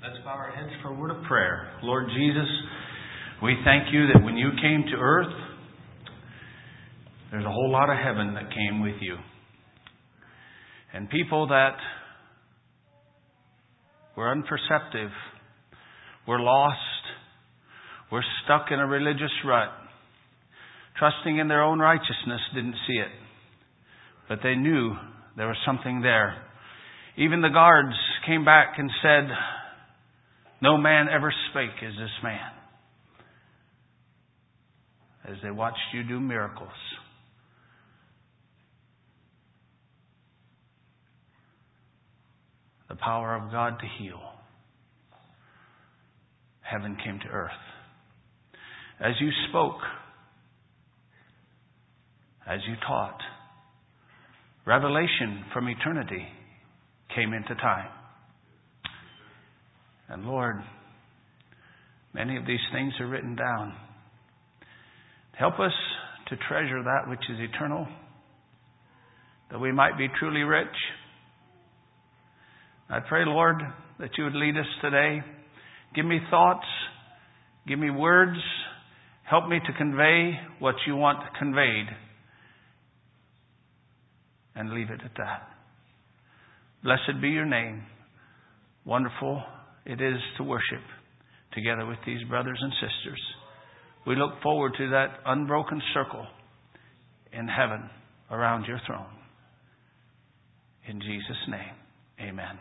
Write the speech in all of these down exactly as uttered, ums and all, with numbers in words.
Let's bow our heads for a word of prayer. Lord Jesus, we thank you that when you came to earth, there's a whole lot of heaven that came with you. And people that were unperceptive, were lost, were stuck in a religious rut, trusting in their own righteousness, didn't see it. But they knew there was something there. Even the guards came back and said, "No man ever spake as this man," as they watched you do miracles. The power of God to heal. Heaven came to earth. As you spoke, as you taught, revelation from eternity came into time. And Lord, many of these things are written down. Help us to treasure that which is eternal, that we might be truly rich. I pray, Lord, that you would lead us today. Give me thoughts. Give me words. Help me to convey what you want conveyed. And leave it at that. Blessed be your name. Wonderful it is to worship together with these brothers and sisters. We look forward to that unbroken circle in heaven around your throne. In Jesus' name, amen.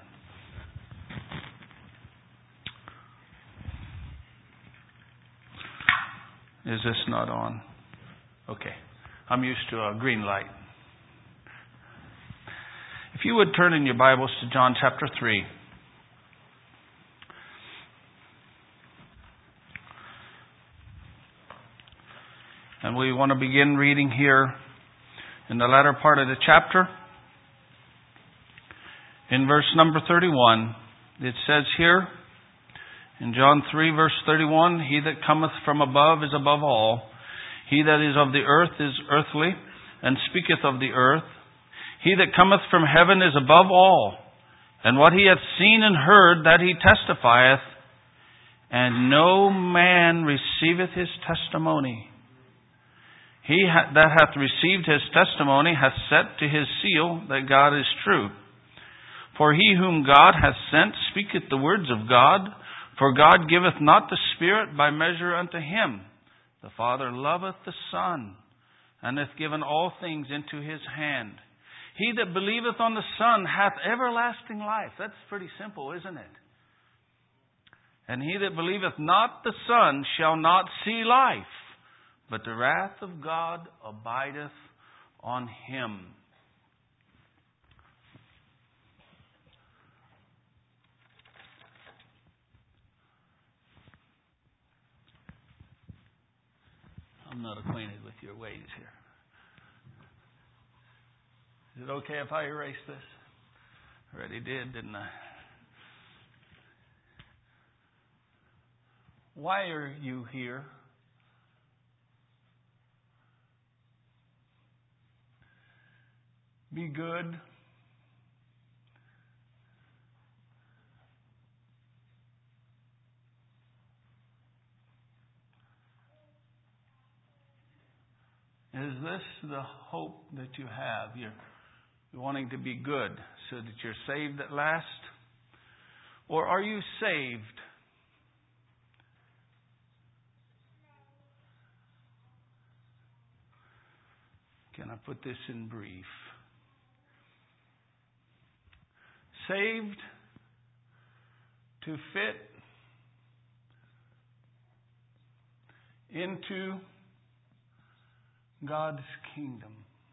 Is this not on? Okay. I'm used to a green light. If you would turn in your Bibles to John chapter three. And we want to begin reading here in the latter part of the chapter. In verse number thirty-one, it says here, in John three verse thirty-one, "He that cometh from above is above all. He that is of the earth is earthly, and speaketh of the earth. He that cometh from heaven is above all. And what he hath seen and heard, that he testifieth, and no man receiveth his testimony. He that hath received his testimony hath set to his seal that God is true. For he whom God hath sent speaketh the words of God, for God giveth not the Spirit by measure unto him. The Father loveth the Son, and hath given all things into his hand. He that believeth on the Son hath everlasting life." That's pretty simple, isn't it? "And he that believeth not the Son shall not see life, but the wrath of God abideth on him." I'm not acquainted with your ways here. Is it okay if I erase this? I already did, didn't I? Why are you here? Be good. Is this the hope that you have? You're, you're wanting to be good so that you're saved at last? Or are you saved Can I put this in brief? Saved to fit into God's kingdom.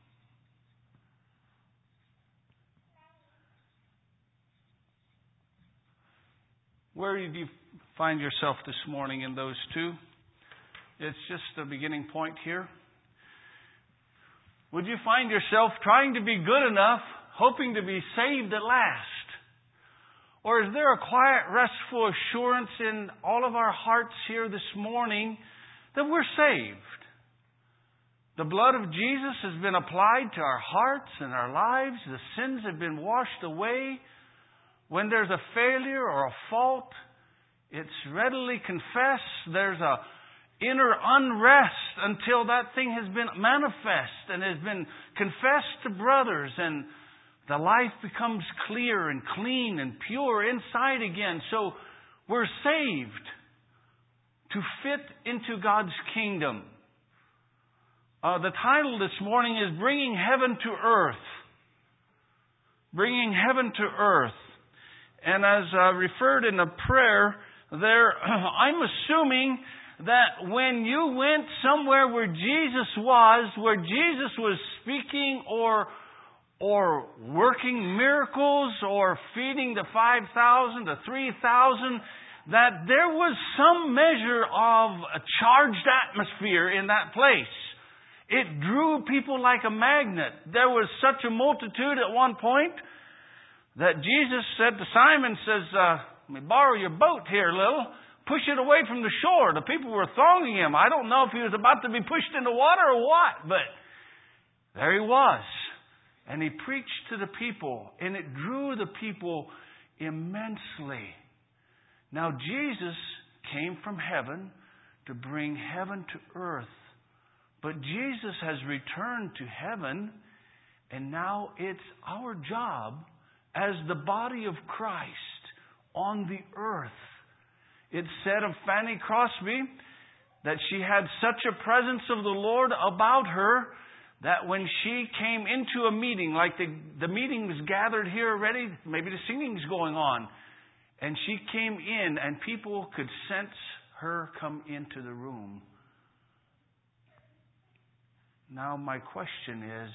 Where did you find yourself this morning in those two? It's just a beginning point here. Would you find yourself trying to be good enough, hoping to be saved at last? Or is there a quiet, restful assurance in all of our hearts here this morning that we're saved? The blood of Jesus has been applied to our hearts and our lives. The sins have been washed away. When there's a failure or a fault, It's readily confessed. There's a inner unrest until that thing has been manifest and has been confessed to brothers, and the life becomes clear and clean and pure inside again. So we're saved to fit into God's kingdom. Uh, the title this morning is Bringing Heaven to Earth. Bringing Heaven to Earth. And as uh, referred in the prayer there, I'm assuming that when you went somewhere where Jesus was, where Jesus was speaking or or working miracles or feeding the five thousand, the three thousand, that there was some measure of a charged atmosphere in that place. It drew people like a magnet. There was such a multitude at one point that Jesus said to Simon, says, uh, let me borrow your boat here a little. Push it away from the shore. The people were thronging him. I don't know if he was about to be pushed into water or what, but there he was. And he preached to the people, and it drew the people immensely. Now, Jesus came from heaven to bring heaven to earth. But Jesus has returned to heaven, and now it's our job as the body of Christ on the earth. It said of Fanny Crosby that she had such a presence of the Lord about her that when she came into a meeting, like the, the meeting was gathered here already, maybe the singing's going on, and she came in and people could sense her come into the room. Now my question is,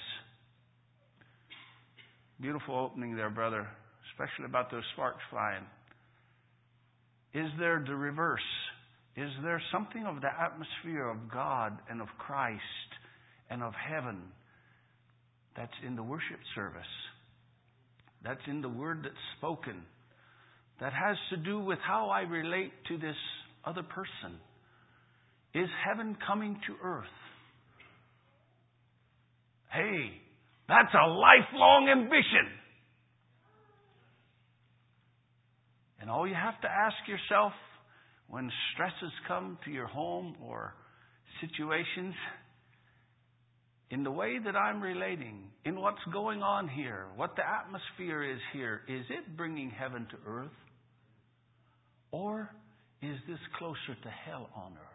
beautiful opening there, brother, especially about those sparks flying. Is there the reverse? Is there something of the atmosphere of God and of Christ and of heaven that's in the worship service? That's in the word that's spoken. That has to do with how I relate to this other person. Is heaven coming to earth? Hey, that's a lifelong ambition. And all you have to ask yourself when stresses come to your home or situations, in the way that I'm relating, in what's going on here, what the atmosphere is here, is it bringing heaven to earth? Or is this closer to hell on earth?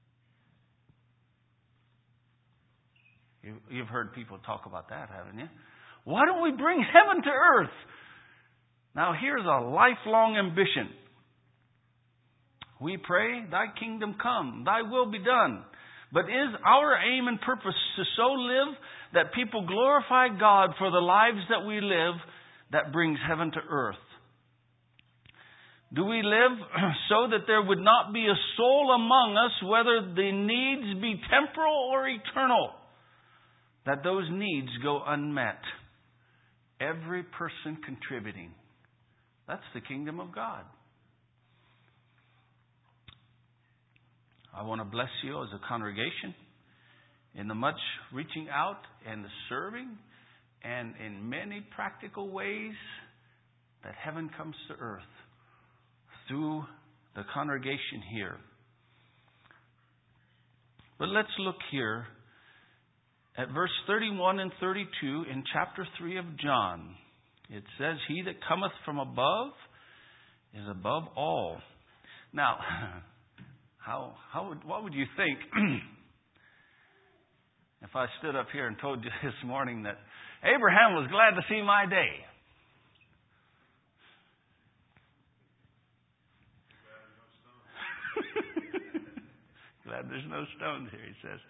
You've heard people talk about that, haven't you? Why don't we bring heaven to earth? Now here's a lifelong ambition. We pray, thy kingdom come, thy will be done. But is our aim and purpose to so live that people glorify God for the lives that we live that brings heaven to earth? Do we live so that there would not be a soul among us, whether the needs be temporal or eternal, that those needs go unmet? Every person contributing. That's the kingdom of God. I want to bless you as a congregation in the much reaching out and the serving and in many practical ways that heaven comes to earth through the congregation here. But let's look here at verse thirty-one and thirty-two in chapter three of John. It says, he that cometh from above is above all. Now, how how would, what would you think if I stood up here and told you this morning that Abraham was glad to see my day? Glad there's no stones here, he says.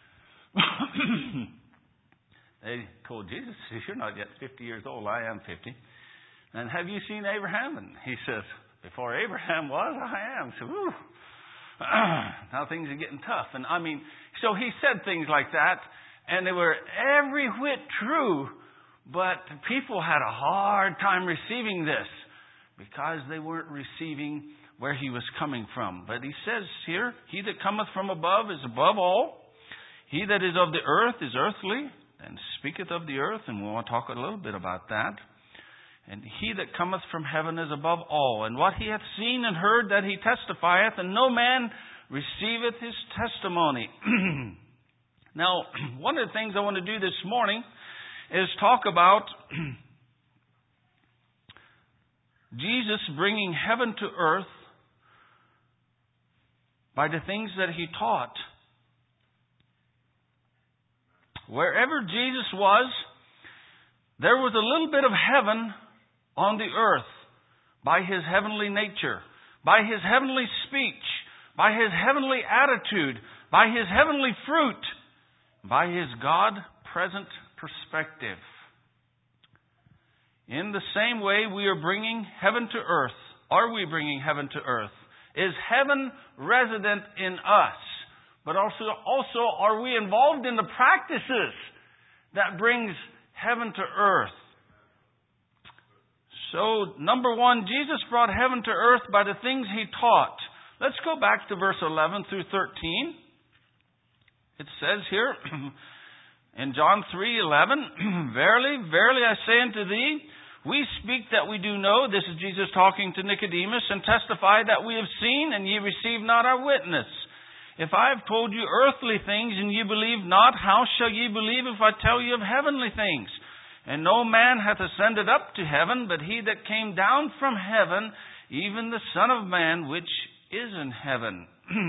They told Jesus, you're not yet fifty years old. I am fifty. And have you seen Abraham? And he says, before Abraham was, I am. So, whew. Now things are getting tough. And I mean, so he said things like that, and they were every whit true, but people had a hard time receiving this because they weren't receiving where he was coming from. But he says here, he that cometh from above is above all. He that is of the earth is earthly, and speaketh of the earth, and we want to talk a little bit about that. And he that cometh from heaven is above all. And what he hath seen and heard, that he testifieth, and no man receiveth his testimony. Now, one of the things I want to do this morning is talk about Jesus bringing heaven to earth by the things that he taught. Wherever Jesus was, there was a little bit of heaven on the earth by his heavenly nature, by his heavenly speech, by his heavenly attitude, by his heavenly fruit, by his God-present perspective. In the same way, we are bringing heaven to earth. Are we bringing heaven to earth? Is heaven resident in us? But also, also, are we involved in the practices that brings heaven to earth? So, number one, Jesus brought heaven to earth by the things he taught. Let's go back to verse eleven through thirteen. It says here in John three eleven, Verily, verily I say unto thee, we speak that we do know, this is Jesus talking to Nicodemus, and testify that we have seen, and ye receive not our witness. If I have told you earthly things, and ye believe not, how shall ye believe if I tell you of heavenly things? And no man hath ascended up to heaven, but he that came down from heaven, even the Son of Man, which is in heaven.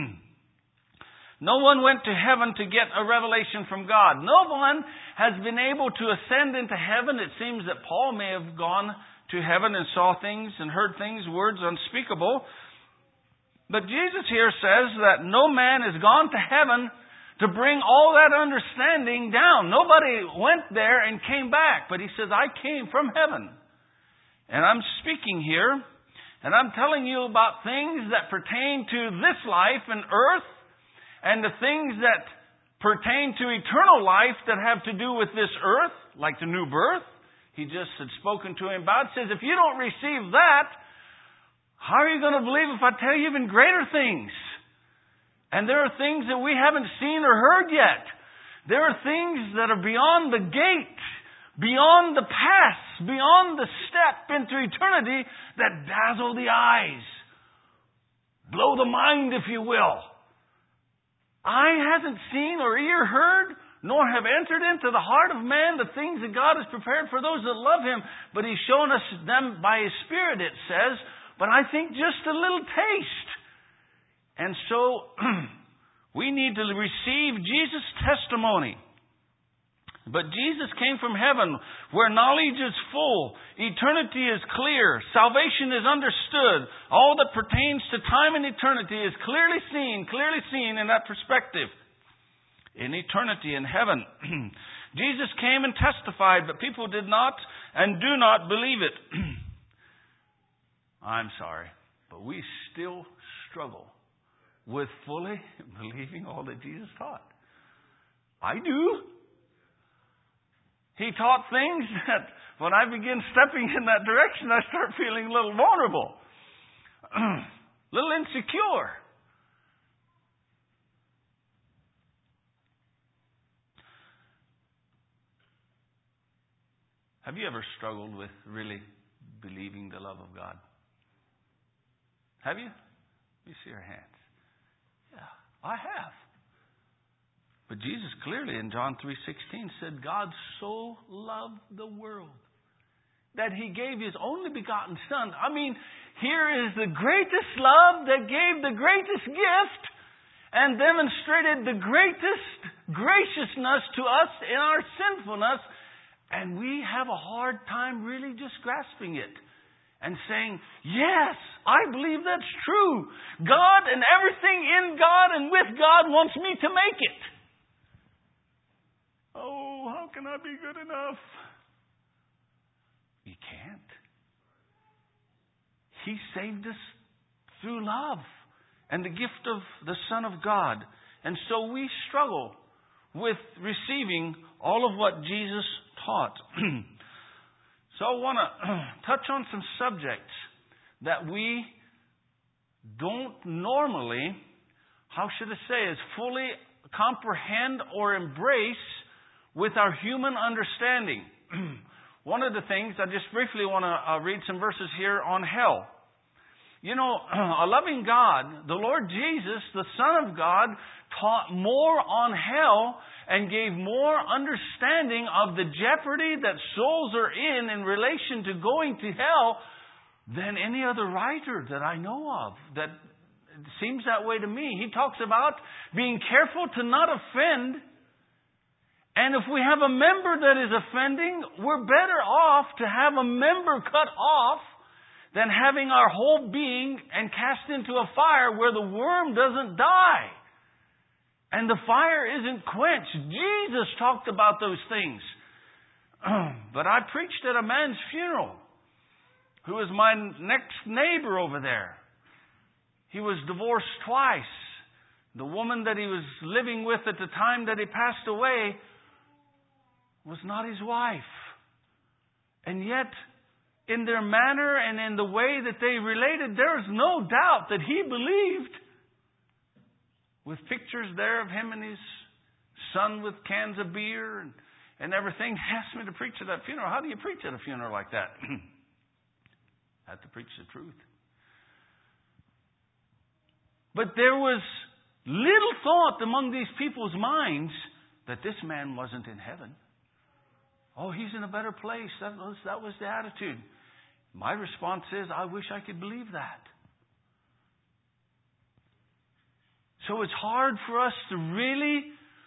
No one went to heaven to get a revelation from God. No one has been able to ascend into heaven. It seems that Paul may have gone to heaven and saw things and heard things, words unspeakable. But Jesus here says that no man has gone to heaven to bring all that understanding down. Nobody went there and came back. But he says, I came from heaven. And I'm speaking here, and I'm telling you about things that pertain to this life and earth, and the things that pertain to eternal life that have to do with this earth, like the new birth. He just had spoken to him about. Says, if you don't receive that, how are you going to believe if I tell you even greater things? And there are things that we haven't seen or heard yet. There are things that are beyond the gate, beyond the pass, beyond the step into eternity that dazzle the eyes, blow the mind, if you will. Eye hasn't seen or ear heard, nor have entered into the heart of man the things that God has prepared for those that love Him. But He's shown us them by His Spirit, it says. But I think just a little taste. And so, we need to receive Jesus' testimony. But Jesus came from heaven, where knowledge is full, eternity is clear, salvation is understood. All that pertains to time and eternity is clearly seen, clearly seen in that perspective. In eternity, in heaven. Jesus came and testified, but people did not and do not believe it. I'm sorry, but we still struggle with fully believing all that Jesus taught. I do. He taught things that when I begin stepping in that direction, I start feeling a little vulnerable, a little insecure. Have you ever struggled with really believing the love of God? Have you? Let me see your hands. Yeah, I have. But Jesus clearly in John three sixteen said, God so loved the world that He gave His only begotten Son. I mean, here is the greatest love that gave the greatest gift and demonstrated the greatest graciousness to us in our sinfulness. And we have a hard time really just grasping it and saying, yes, I believe that's true. God and everything in God and with God wants me to make it. Oh, how can I be good enough? You can't. He saved us through love and the gift of the Son of God. And so we struggle with receiving all of what Jesus taught. So I want to touch on some subjects that we don't normally, how should I say, is fully comprehend or embrace with our human understanding. one of the things, I just briefly want to uh, read some verses here on hell. You know, a loving God, the Lord Jesus, the Son of God, taught more on hell and gave more understanding of the jeopardy that souls are in in relation to going to hell than any other writer that I know of. That seems that way to me. He talks about being careful to not offend. And if we have a member that is offending, we're better off to have a member cut off than having our whole being and cast into a fire where the worm doesn't die and the fire isn't quenched. Jesus talked about those things. But I preached at a man's funeral who was my next neighbor over there. He was divorced twice. The woman that he was living with at the time that he passed away was not his wife. And yet, in their manner and in the way that they related, there is no doubt that he believed. With pictures there of him and his son with cans of beer and, and everything. He asked me to preach at that funeral. How do you preach at a funeral like that? I have to preach the truth. But there was little thought among these people's minds that this man wasn't in heaven. Oh, he's in a better place. That was, that was the attitude. My response is, I wish I could believe that. So it's hard for us to really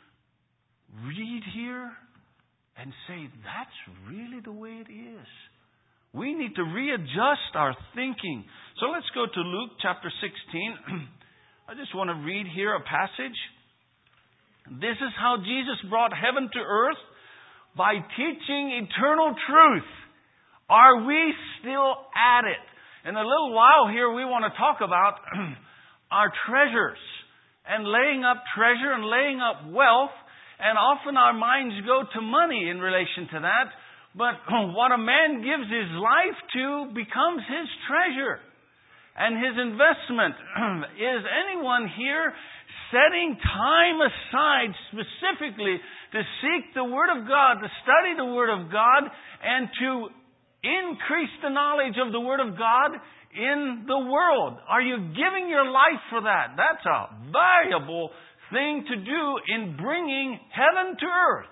read here and say, that's really the way it is. We need to readjust our thinking. So let's go to Luke chapter sixteen. I just want to read here a passage. This is how Jesus brought heaven to earth by teaching eternal truth. Are we still at it? In a little while here, we want to talk about our treasures and laying up treasure and laying up wealth. And often our minds go to money in relation to that. But what a man gives his life to becomes his treasure and his investment. Is anyone here setting time aside specifically to seek the Word of God, to study the Word of God, and to increase the knowledge of the Word of God in the world? Are you giving your life for that? That's a valuable thing to do in bringing heaven to earth.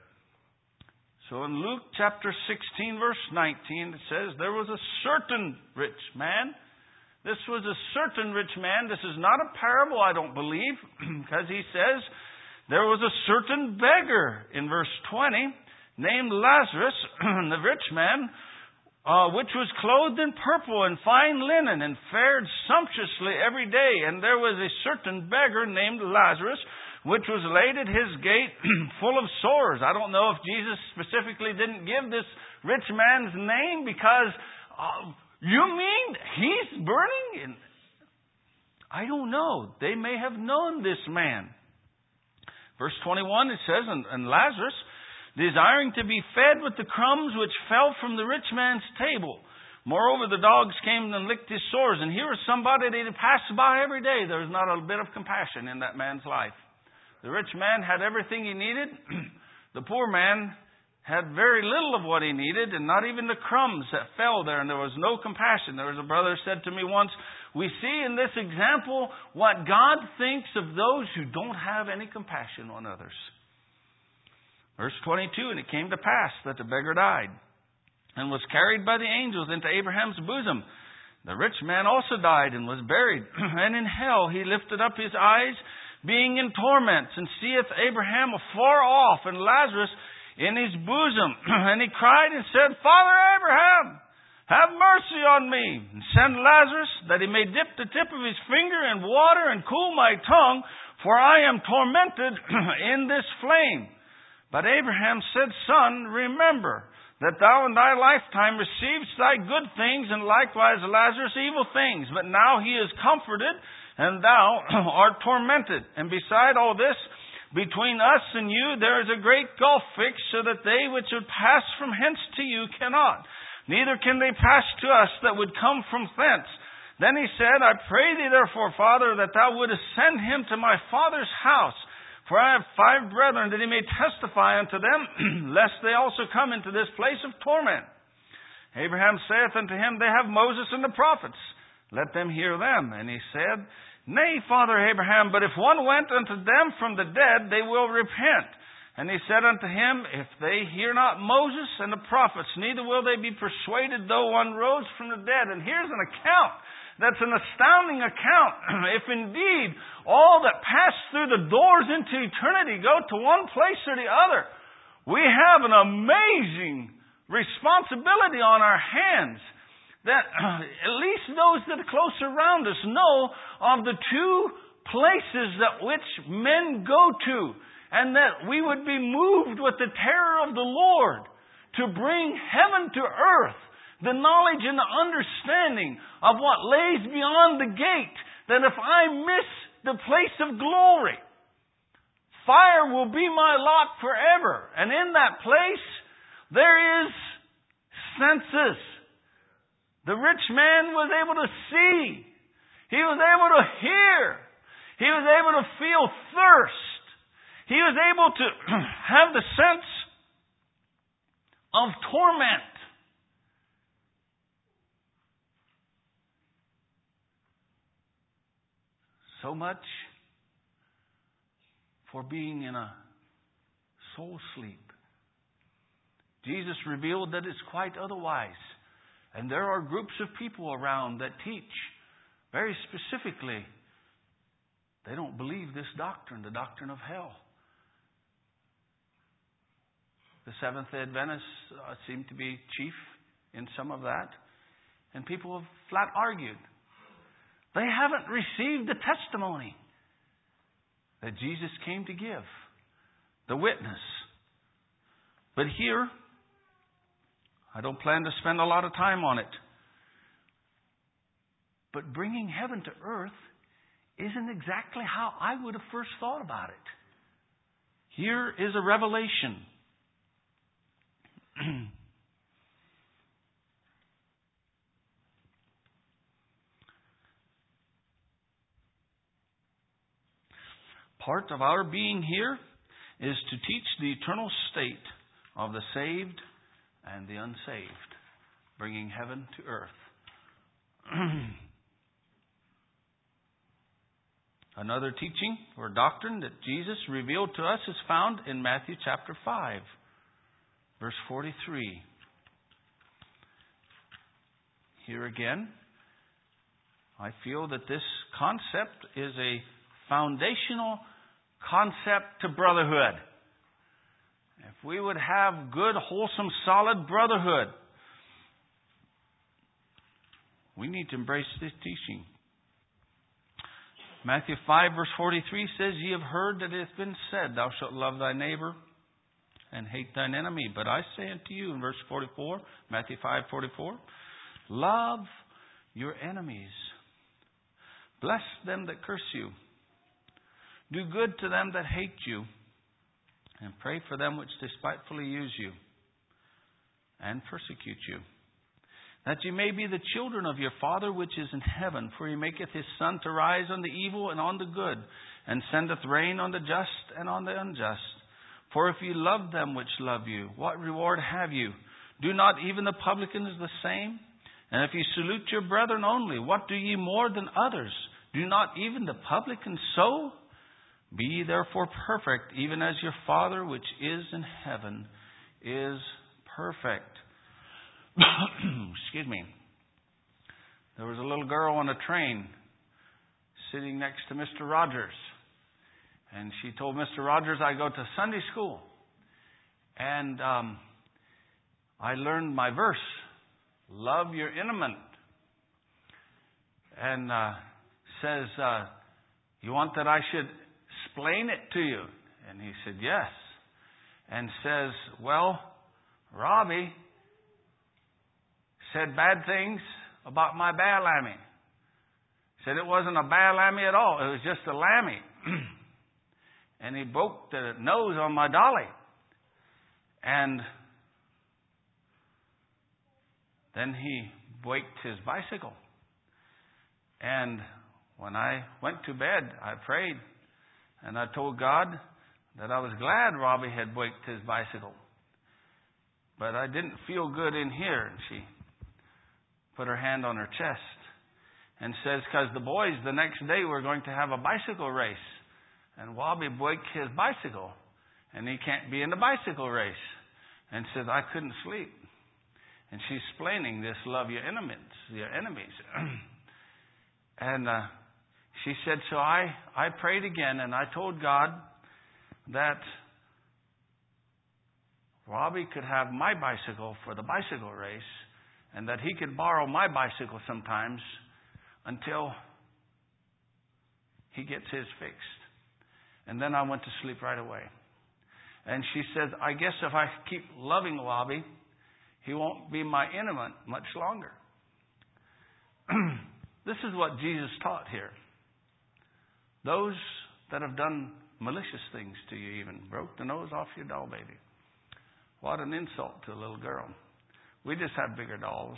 So in Luke chapter sixteen, verse nineteen, it says, there was a certain rich man. This was a certain rich man. This is not a parable, I don't believe, because he says, there was a certain beggar in verse twenty named Lazarus, the rich man, uh, which was clothed in purple and fine linen and fared sumptuously every day. And there was a certain beggar named Lazarus, which was laid at his gate full of sores. I don't know if Jesus specifically didn't give this rich man's name because, uh, you mean he's burning? And I don't know. They may have known this man. Verse twenty-one, it says, and, and Lazarus, desiring to be fed with the crumbs which fell from the rich man's table. Moreover, the dogs came and licked his sores. And here was somebody that had passed by every day. There was not a bit of compassion in that man's life. The rich man had everything he needed. The poor man had very little of what he needed, and not even the crumbs that fell there, and there was no compassion. There was a brother said to me once, we see in this example what God thinks of those who don't have any compassion on others. Verse twenty-two, and it came to pass that the beggar died and was carried by the angels into Abraham's bosom. The rich man also died and was buried. And in hell he lifted up his eyes, being in torments, and seeth Abraham afar off, and Lazarus in his bosom. And he cried and said, Father Abraham, have mercy on me, and send Lazarus, that he may dip the tip of his finger in water and cool my tongue, for I am tormented in this flame. But Abraham said, Son, remember that thou in thy lifetime receivest thy good things, and likewise Lazarus evil things. But now he is comforted, and thou art tormented. And beside all this, between us and you there is a great gulf fixed, so that they which would pass from hence to you cannot. Neither can they pass to us that would come from thence. Then he said, I pray thee therefore, Father, that thou wouldest send him to my father's house. For I have five brethren, that he may testify unto them, lest they also come into this place of torment. Abraham saith unto him, They have Moses and the prophets. Let them hear them. And he said, Nay, Father Abraham, but if one went unto them from the dead, they will repent. And he said unto him, If they hear not Moses and the prophets, neither will they be persuaded, though one rose from the dead. And here's an account that's an astounding account. If indeed all that pass through the doors into eternity go to one place or the other, we have an amazing responsibility on our hands, that at least those that are close around us know of the two places that which men go to, and that we would be moved with the terror of the Lord to bring heaven to earth, the knowledge and the understanding of what lays beyond the gate, that if I miss the place of glory, fire will be my lot forever. And in that place, there is senses. The rich man was able to see. He was able to hear. He was able to feel thirst. He was able to have the sense of torment. So much for being in a soul sleep. Jesus revealed that it's quite otherwise. And there are groups of people around that teach very specifically. They don't believe this doctrine, the doctrine of hell. The Seventh-day Adventists uh, seem to be chief in some of that. And people have flat argued. They haven't received the testimony that Jesus came to give, the witness. But here, I don't plan to spend a lot of time on it. But bringing heaven to earth isn't exactly how I would have first thought about it. Here is a revelation. Part of our being here is to teach the eternal state of the saved and the unsaved, bringing heaven to earth. Another teaching or doctrine that Jesus revealed to us is found in Matthew chapter five, verse forty-three. Here again, I feel that this concept is a foundational concept to brotherhood. If we would have good, wholesome, solid brotherhood, we need to embrace this teaching. Matthew five verse forty-three says, Ye have heard that it hath been said, Thou shalt love thy neighbor and hate thine enemy. But I say unto you, in verse forty-four, Matthew five forty-four, love your enemies. Bless them that curse you. Do good to them that hate you. And pray for them which despitefully use you and persecute you, that you may be the children of your Father which is in heaven. For he maketh his sun to rise on the evil and on the good, and sendeth rain on the just and on the unjust. For if ye love them which love you, what reward have you? Do not even the publicans the same? And if ye salute your brethren only, what do ye more than others? Do not even the publicans so? Be ye therefore perfect, even as your Father which is in heaven is perfect. Excuse me. There was a little girl on a train sitting next to Mister Rogers. And she told Mister Rogers, I go to Sunday school. And um, I learned my verse, love your enemy. And uh, says, uh, you want that I should explain it to you? And he said, yes. And says, well, Robbie said bad things about my bad lammy. Said it wasn't a bad lammy at all. It was just a lammy. And he broke the nose on my dolly. And then he waked his bicycle. And when I went to bed, I prayed. And I told God that I was glad Robbie had waked his bicycle. But I didn't feel good in here. And she put her hand on her chest and says, because the boys the next day were going to have a bicycle race. And Robbie broke his bicycle. And he can't be in the bicycle race. And says, I couldn't sleep. And she's explaining this, love your enemies, your enemies. and uh, she said, so I, I prayed again and I told God that Robbie could have my bicycle for the bicycle race and that he could borrow my bicycle sometimes until he gets his fixed. And then I went to sleep right away. And she said, I guess if I keep loving Robbie, he won't be my enemy much longer. This is what Jesus taught here. Those that have done malicious things to you, even broke the nose off your doll baby. What an insult to a little girl. We just have bigger dolls.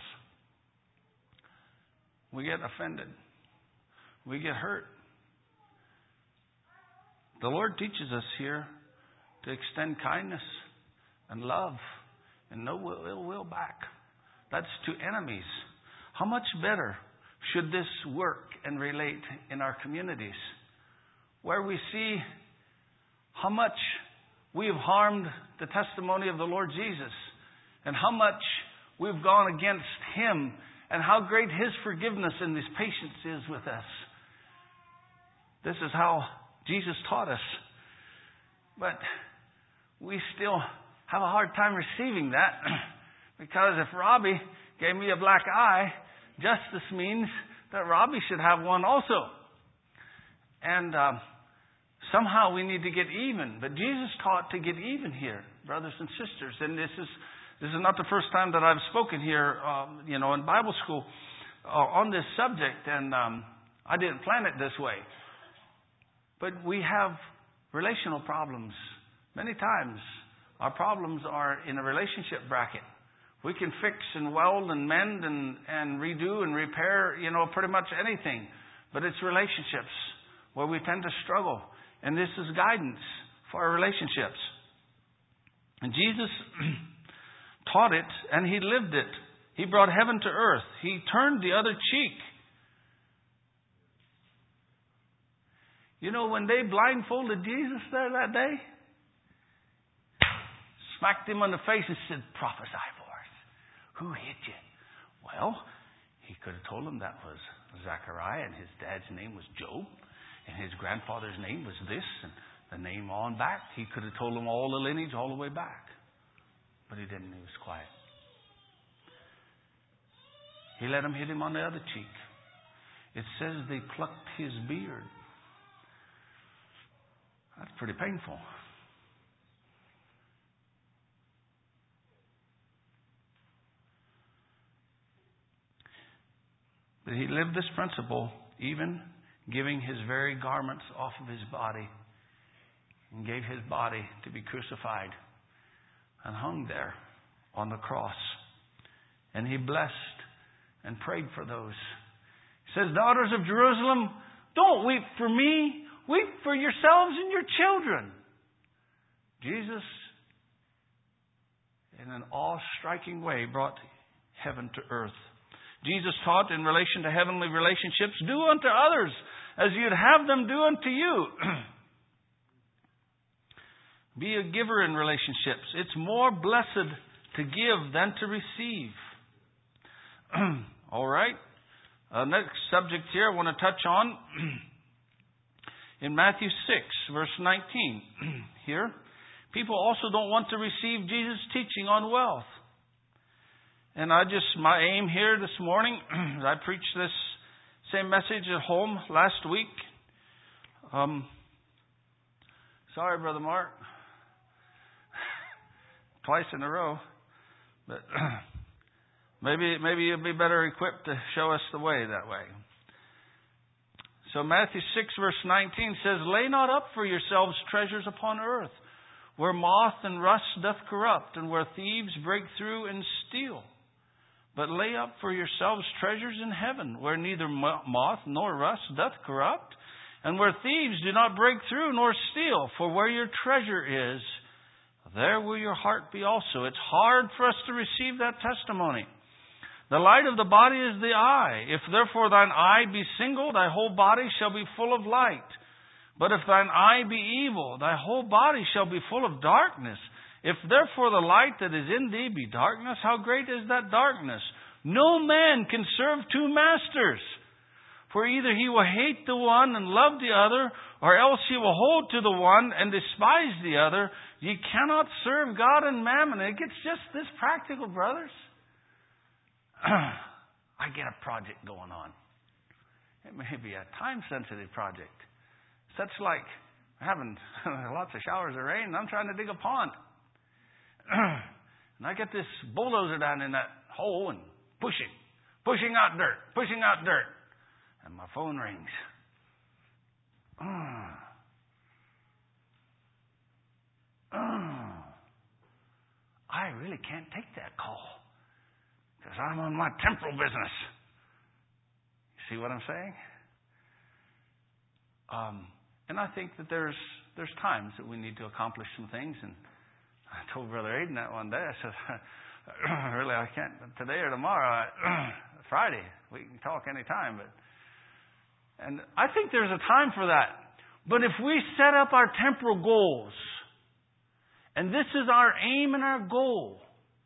We get offended. We get hurt. The Lord teaches us here to extend kindness and love and no ill will back. That's to enemies. How much better should this work and relate in our communities, where we see how much we have harmed the testimony of the Lord Jesus and how much we've gone against Him and how great His forgiveness and His patience is with us. This is how Jesus taught us. But we still have a hard time receiving that because if Robbie gave me a black eye, justice means that Robbie should have one also. And um, somehow we need to get even. But Jesus taught to get even here, brothers and sisters. And this is this is not the first time that I've spoken here, um, you know, in Bible school uh, on this subject. And um, I didn't plan it this way. But we have relational problems. Many times our problems are in a relationship bracket. We can fix and weld and mend and, and redo and repair, you know, pretty much anything. But it's relationships where we tend to struggle. And this is guidance for our relationships. And Jesus taught it and He lived it. He brought heaven to earth. He turned the other cheek. You know, when they blindfolded Jesus there that day, smacked Him on the face and said, prophesy for us. Who hit you? Well, He could have told them that was Zechariah and his dad's name was Job and his grandfather's name was this and the name on back. He could have told them all the lineage all the way back. But He didn't. He was quiet. He let them hit Him on the other cheek. It says they plucked His beard. That's pretty painful. But He lived this principle, even giving His very garments off of His body, and gave His body to be crucified and hung there on the cross. And He blessed and prayed for those. He says, daughters of Jerusalem, don't weep for me. Weep for yourselves and your children. Jesus, in an awe-striking way, brought heaven to earth. Jesus taught in relation to heavenly relationships, do unto others as you'd have them do unto you. Be a giver in relationships. It's more blessed to give than to receive. All right. Uh, next subject here I want to touch on. In Matthew six, verse nineteen, here, people also don't want to receive Jesus' teaching on wealth. And I just, my aim here this morning, I preached this same message at home last week. Um, sorry, Brother Mark. Twice in a row. But maybe, maybe you'll be better equipped to show us the way that way. So Matthew six verse nineteen says, lay not up for yourselves treasures upon earth, where moth and rust doth corrupt, and where thieves break through and steal. But lay up for yourselves treasures in heaven, where neither moth nor rust doth corrupt, and where thieves do not break through nor steal. For where your treasure is, there will your heart be also. It's hard for us to receive that testimony. The light of the body is the eye. If therefore thine eye be single, thy whole body shall be full of light. But if thine eye be evil, thy whole body shall be full of darkness. If therefore the light that is in thee be darkness, how great is that darkness? No man can serve two masters. For either he will hate the one and love the other, or else he will hold to the one and despise the other. Ye cannot serve God and mammon. It gets just this practical, brothers. I get a project going on. It may be a time-sensitive project. Such like having lots of showers of rain, and I'm trying to dig a pond. And I get this bulldozer down in that hole and pushing, pushing out dirt, pushing out dirt. And my phone rings. Uh, uh, I really can't take that call because I'm on my temporal business. You see what I'm saying? Um, and I think that there's there's times that we need to accomplish some things. And I told Brother Aiden that one day. I said, really, I can't today or tomorrow. I, Friday, we can talk anytime, but. And I think there's a time for that. But if we set up our temporal goals, and this is our aim and our goal,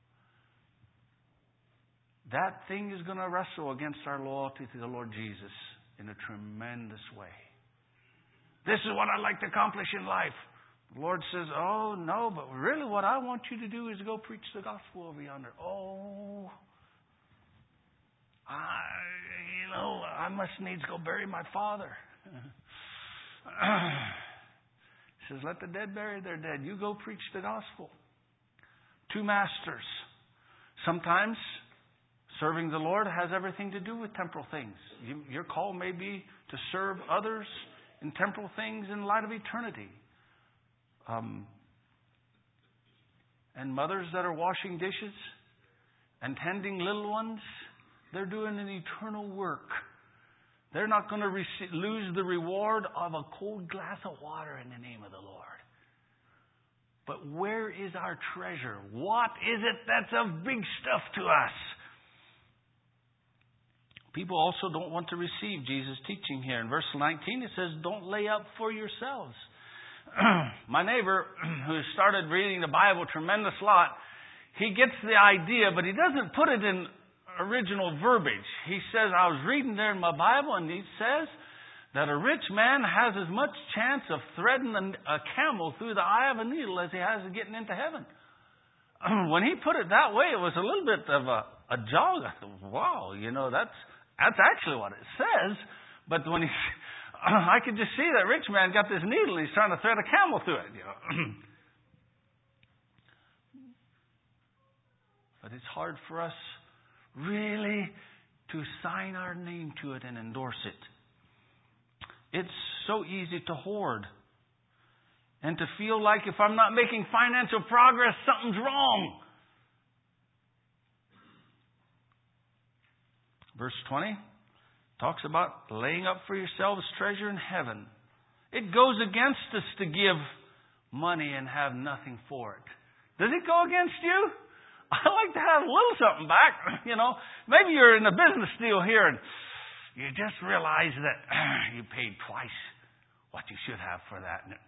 that thing is going to wrestle against our loyalty to the Lord Jesus in a tremendous way. This is what I'd like to accomplish in life. The Lord says, oh, no, but really what I want you to do is go preach the gospel over yonder. Oh, I, you know, I must needs go bury my father. He says, let the dead bury their dead. You go preach the gospel. Two masters. Sometimes serving the Lord has everything to do with temporal things. You, your call may be to serve others in temporal things in light of eternity. Um, and mothers that are washing dishes and tending little ones, they're doing an eternal work. They're not going to receive, lose the reward of a cold glass of water in the name of the Lord. But where is our treasure? What is it that's of big stuff to us? People also don't want to receive Jesus' teaching here. In verse nineteen, it says, don't lay up for yourselves. My neighbor, who started reading the Bible a tremendous lot, he gets the idea, but he doesn't put it in original verbiage. He says, I was reading there in my Bible, and he says that a rich man has as much chance of threading a camel through the eye of a needle as he has of getting into heaven. When he put it that way, it was a little bit of a, a jog. I thought, wow, you know, that's that's actually what it says. But when he, I could just see that rich man got this needle and he's trying to thread a camel through it. You know. But it's hard for us really to sign our name to it and endorse it. It's so easy to hoard and to feel like if I'm not making financial progress, something's wrong. Verse twenty talks about laying up for yourselves treasure in heaven. It goes against us to give money and have nothing for it. Does it go against you? I like to have a little something back. You know, maybe you're in a business deal here and you just realize that you paid twice what you should have for that. And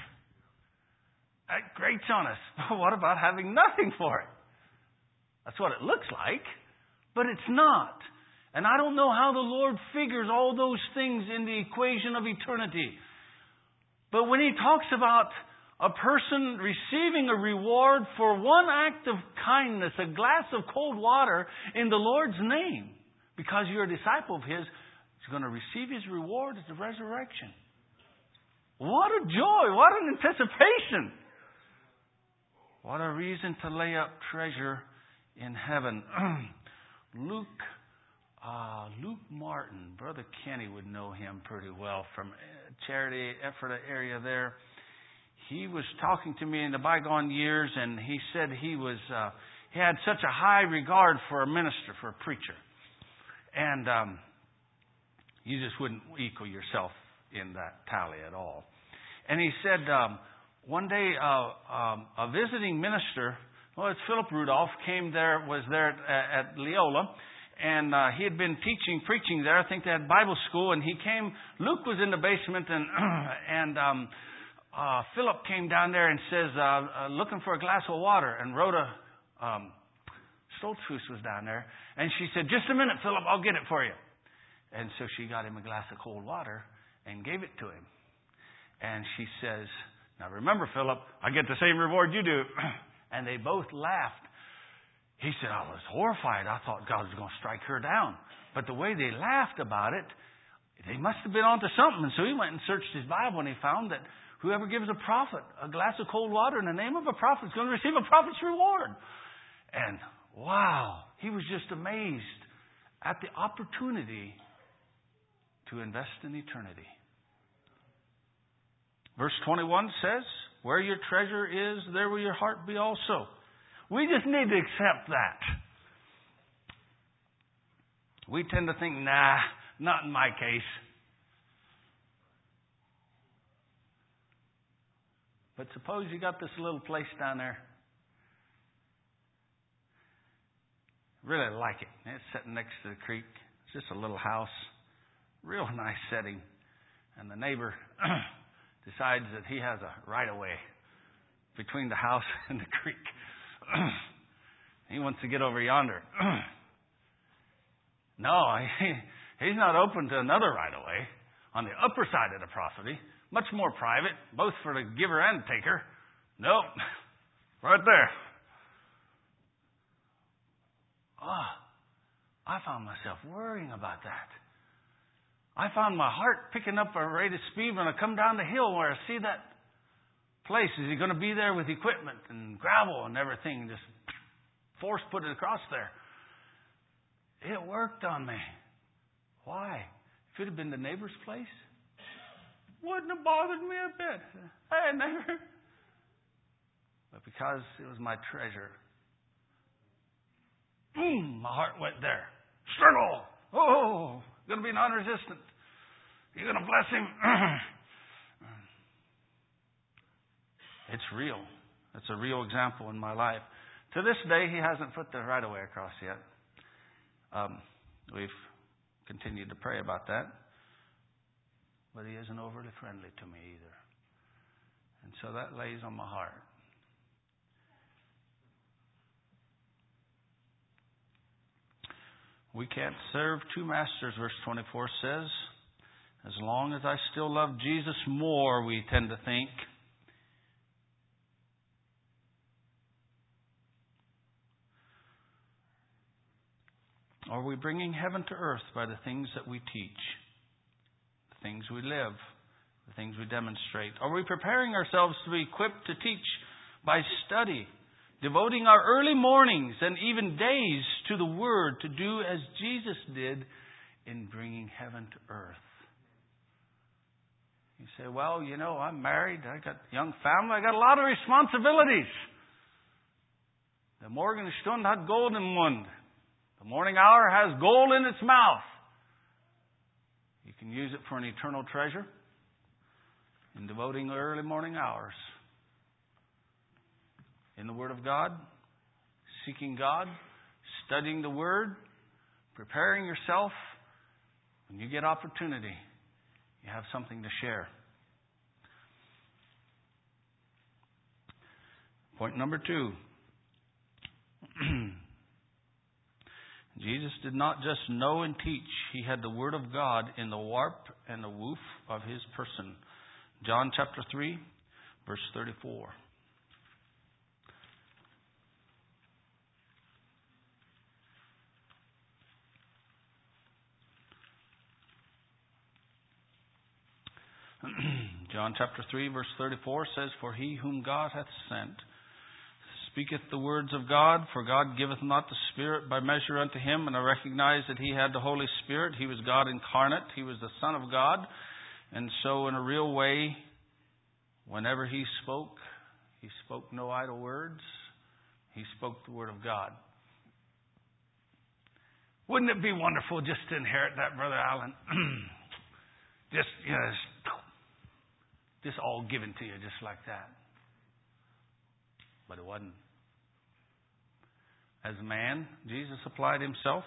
that grates on us. What about having nothing for it? That's what it looks like, but it's not. And I don't know how the Lord figures all those things in the equation of eternity. But when He talks about a person receiving a reward for one act of kindness, a glass of cold water in the Lord's name, because you're a disciple of His, He's going to receive His reward at the resurrection. What a joy! What an anticipation! What a reason to lay up treasure in heaven. Luke uh, Luke Martin, Brother Kenny would know him pretty well from Charity, Ephrata area there. He was talking to me in the bygone years, and he said he was uh, he had such a high regard for a minister, for a preacher, and um, you just wouldn't equal yourself in that tally at all. And he said, um, one day uh, um, a visiting minister, well, it's Philip Rudolph, came there, was there at, at Loyola, and uh, he had been teaching, preaching there. I think they had Bible school, and he came. Luke was in the basement, and and um, uh, Philip came down there and says, uh, uh, looking for a glass of water. And Rhoda um, Stoltzfus was down there, and she said, "Just a minute, Philip, I'll get it for you." And so she got him a glass of cold water and gave it to him. And she says, "Now remember, Philip, I get the same reward you do." And they both laughed. He said, "I was horrified. I thought God was going to strike her down." But the way they laughed about it, they must have been onto something. And so he went and searched his Bible, and he found that whoever gives a prophet a glass of cold water in the name of a prophet is going to receive a prophet's reward. And wow, he was just amazed at the opportunity to invest in eternity. Verse twenty-one says, "Where your treasure is, there will your heart be also." We just need to accept that. We tend to think, nah, not in my case. But suppose you got this little place down there. Really like it. It's sitting next to the creek. It's just a little house. Real nice setting. And the neighbor decides that he has a right-of-way between the house and the creek. He wants to get over yonder. No, he, he's not open to another right-of-way on the upper side of the property, much more private, both for the giver and taker. Nope, right there. Oh, I found myself worrying about that. I found my heart picking up a rate of speed when I come down the hill where I see that place. Is he going to be there with equipment and gravel and everything? Just force put it across there. It worked on me. Why? If it had been the neighbor's place, wouldn't have bothered me a bit. Hey, neighbor. But because it was my treasure, boom, my heart went there. Struggle. Oh, going to be non-resistant. You're going to bless him. It's real. It's a real example in my life. To this day, he hasn't put the right of way across yet. Um, we've continued to pray about that. But he isn't overly friendly to me either. And so that lays on my heart. We can't serve two masters, verse twenty-four says. As long as I still love Jesus more, we tend to think. Are we bringing heaven to earth by the things that we teach, the things we live, the things we demonstrate? Are we preparing ourselves to be equipped to teach by study, devoting our early mornings and even days to the Word to do as Jesus did in bringing heaven to earth? You say, well, you know, I'm married, I got a young family, I got a lot of responsibilities. The Morgenstund hat Gold im Mund. The morning hour has gold in its mouth. You can use it for an eternal treasure in devoting the early morning hours in the Word of God, seeking God, studying the Word, preparing yourself. When you get opportunity, you have something to share. Point number two. Jesus did not just know and teach. He had the Word of God in the warp and the woof of His person. John chapter three, verse thirty-four. John chapter three, verse thirty-four says, "For he whom God hath sent speaketh the words of God, for God giveth not the Spirit by measure unto him." And I recognize that he had the Holy Spirit. He was God incarnate. He was the Son of God. And so in a real way, whenever he spoke, he spoke no idle words. He spoke the Word of God. Wouldn't it be wonderful just to inherit that, Brother Allen? Just, you know, just all given to you just like that. But it wasn't. As a man, Jesus applied himself.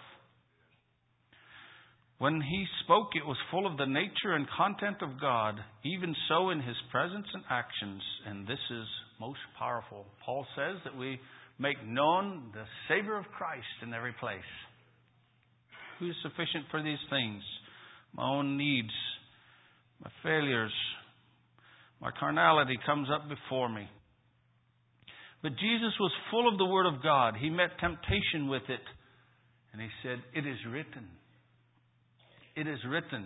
When he spoke, it was full of the nature and content of God, even so in his presence and actions. And this is most powerful. Paul says that we make known the Savior of Christ in every place. Who is sufficient for these things? My own needs, my failures, my carnality comes up before me. But Jesus was full of the Word of God. He met temptation with it. And he said, it is written. It is written.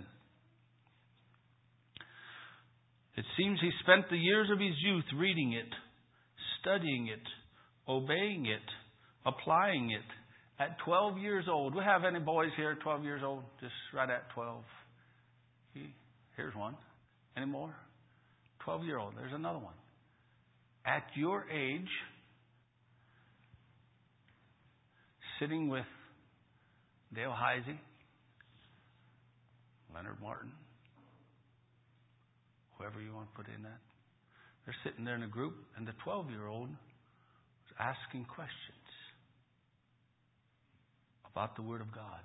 It seems he spent the years of his youth reading it, studying it, obeying it, applying it. At twelve years old. We have any boys here twelve years old? Just right at twelve. Here's one. Any more? twelve year old. There's another one. At your age, sitting with Dale Heisey, Leonard Martin, whoever you want to put in that. They're sitting there in a group, and the twelve-year-old was asking questions about the Word of God.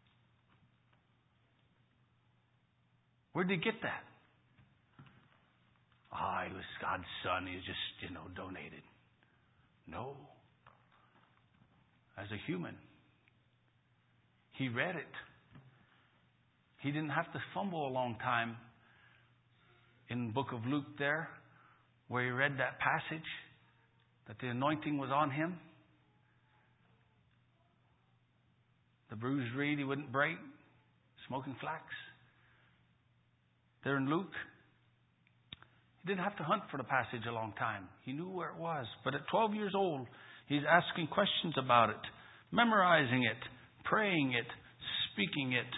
Where did he get that? Ah, oh, he was God's son. He was just, you know, donated. No. As a human, he read it. He didn't have to fumble a long time in the book of Luke there, where he read that passage, that the anointing was on him. The bruised reed he wouldn't break, smoking flax. There in Luke, he didn't have to hunt for the passage a long time. He knew where it was. But at twelve years old, he's asking questions about it, memorizing it, praying it, speaking it.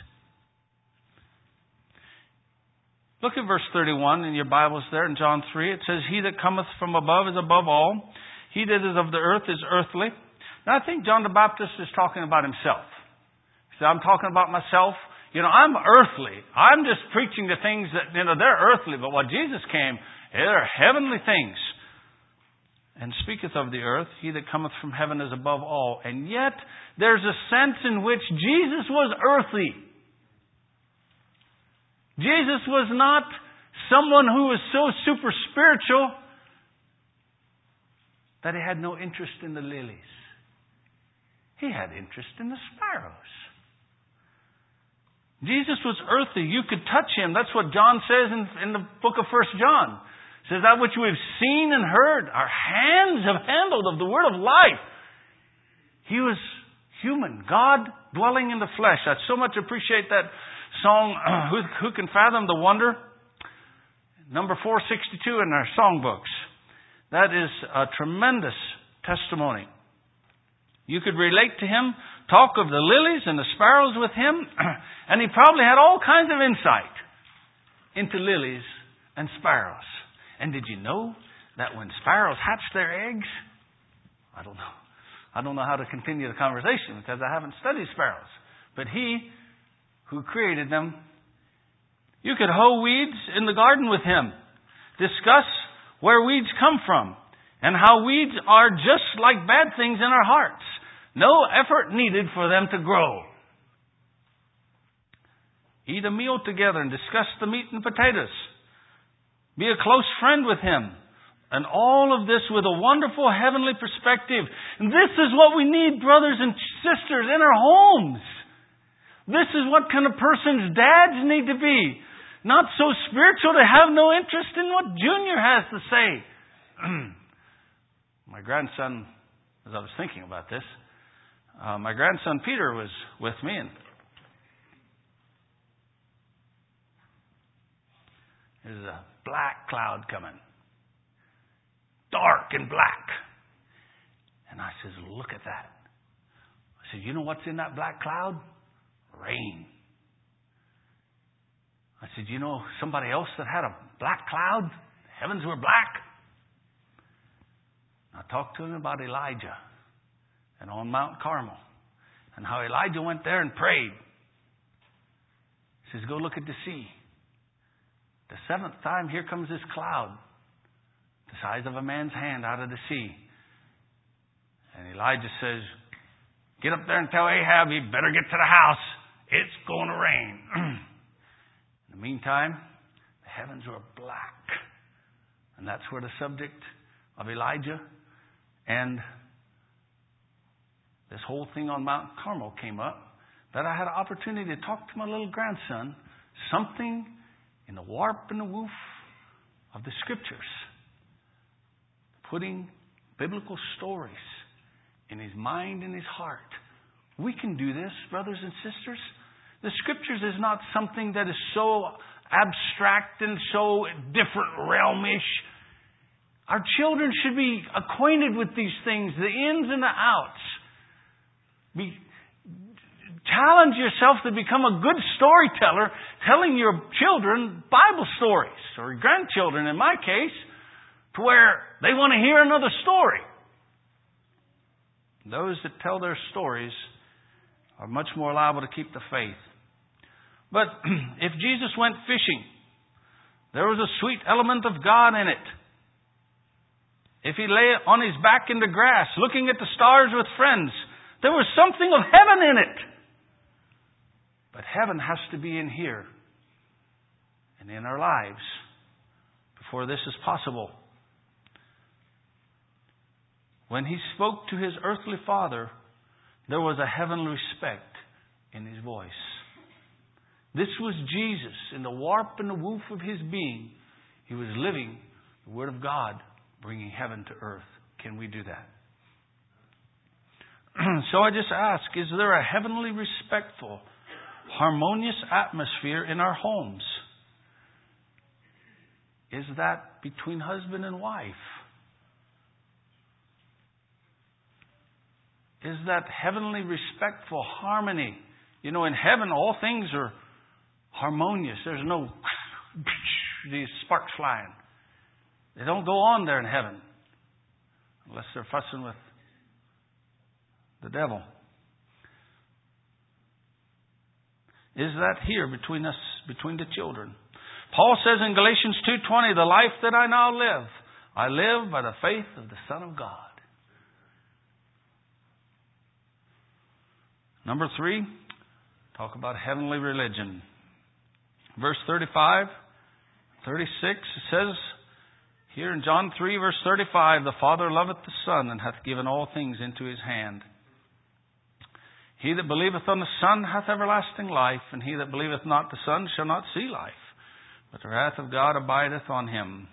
Look at verse thirty-one in your Bibles there in John three. It says, he that cometh from above is above all. He that is of the earth is earthly. Now I think John the Baptist is talking about himself. He said, I'm talking about myself. You know, I'm earthly. I'm just preaching the things that, you know, they're earthly. But what Jesus came, they're heavenly things. And speaketh of the earth, he that cometh from heaven is above all. And yet, there's a sense in which Jesus was earthly. Jesus was not someone who was so super spiritual that he had no interest in the lilies. He had interest in the sparrows. Jesus was earthly. You could touch him. That's what John says in, in the book of First John. It says, that which we've seen and heard, our hands have handled of the word of life. He was human, God dwelling in the flesh. I so much appreciate that song, uh, who, who Can Fathom the Wonder? Number four sixty-two in our songbooks. That is a tremendous testimony. You could relate to him, talk of the lilies and the sparrows with him, and he probably had all kinds of insight into lilies and sparrows. And did you know that when sparrows hatch their eggs, I don't know, I don't know how to continue the conversation because I haven't studied sparrows, but he who created them, you could hoe weeds in the garden with him, discuss where weeds come from, and how weeds are just like bad things in our hearts. No effort needed for them to grow. Eat a meal together and discuss the meat and potatoes. Be a close friend with him. And all of this with a wonderful heavenly perspective. And this is what we need, brothers and sisters, in our homes. This is what kind of persons dads need to be. Not so spiritual to have no interest in what Junior has to say. My grandson, as I was thinking about this, uh, my grandson Peter was with me, and there's a black cloud coming. Dark and black. And I says, look at that. I said, you know what's in that black cloud? Rain. I said, you know somebody else that had a black cloud? The heavens were black. I talked to him about Elijah and on Mount Carmel and how Elijah went there and prayed. He says, go look at the sea. The seventh time, here comes this cloud, the size of a man's hand out of the sea. And Elijah says, get up there and tell Ahab he better get to the house. It's going to rain. In the meantime, the heavens were black. And that's where the subject of Elijah and this whole thing on Mount Carmel came up. That I had an opportunity to talk to my little grandson. Something in the warp and the woof of the Scriptures. Putting biblical stories in his mind and his heart. We can do this, brothers and sisters. The Scriptures is not something that is so abstract and so different realm-ish. Our children should be acquainted with these things, the ins and the outs. Be, challenge yourself to become a good storyteller, telling your children Bible stories, or your grandchildren in my case, to where they want to hear another story. Those that tell their stories are much more liable to keep the faith. But if Jesus went fishing, there was a sweet element of God in it. If he lay on his back in the grass, looking at the stars with friends, there was something of heaven in it. But heaven has to be in here and in our lives before this is possible. When he spoke to his earthly father, there was a heavenly respect in his voice. This was Jesus in the warp and the woof of his being. He was living the Word of God, bringing heaven to earth. Can we do that? So I just ask, is there a heavenly, respectful, harmonious atmosphere in our homes? Is that between husband and wife? Is that heavenly, respectful harmony? You know, in heaven, all things are harmonious. There's no these sparks flying. They don't go on there in heaven unless they're fussing with the devil. Is that here between us, between the children? Paul says in Galatians two twenty, the life that I now live, I live by the faith of the Son of God. Number three, talk about heavenly religion. Verse thirty-five, thirty-six, it says here in John three, verse thirty-five, the Father loveth the Son, and hath given all things into his hand. He that believeth on the Son hath everlasting life, and he that believeth not the Son shall not see life, but the wrath of God abideth on him.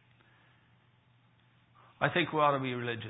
I think we ought to be religious.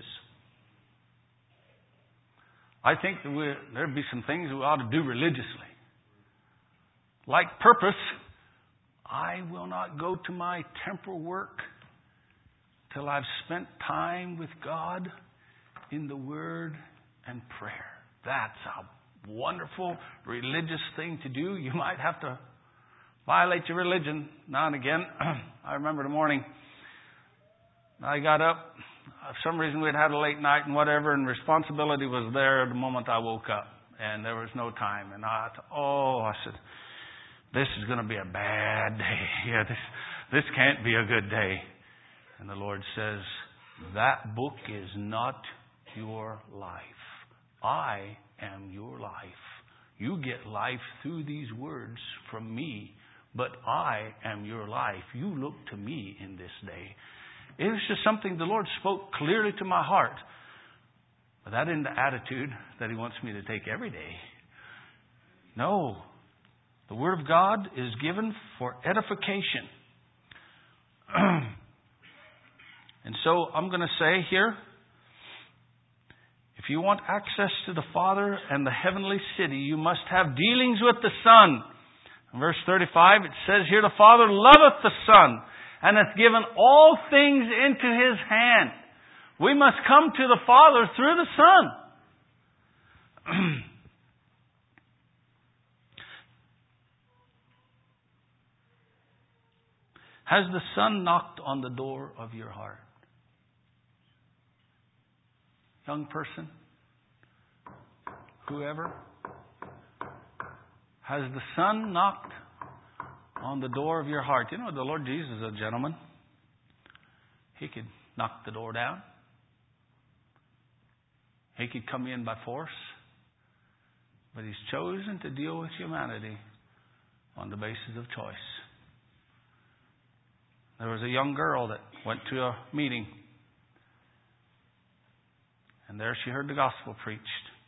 I think that we, there'd be some things we ought to do religiously. Like purpose, I will not go to my temporal work till I've spent time with God in the Word and prayer. That's a wonderful religious thing to do. You might have to violate your religion now and again. I remember the morning I got up. For some reason we'd had a late night and whatever, and responsibility was there the moment I woke up. And there was no time. And I thought, oh, I said, this is going to be a bad day. Yeah, this, this can't be a good day. And the Lord says, that book is not your life. I am your life. You get life through these words from me, but I am your life. You look to me in this day. It was just something the Lord spoke clearly to my heart. But that isn't the attitude that He wants me to take every day. No. The Word of God is given for edification. And so I'm going to say here, if you want access to the Father and the heavenly city, you must have dealings with the Son. In verse thirty-five, it says here, the Father loveth the Son, and hath given all things into His hand. We must come to the Father through the Son. Has the Son knocked on the door of your heart? Young person, whoever, has the Son knocked on the door of your heart. You know, the Lord Jesus is a gentleman. He could knock the door down. He could come in by force. But He's chosen to deal with humanity on the basis of choice. There was a young girl that went to a meeting. And there she heard the gospel preached.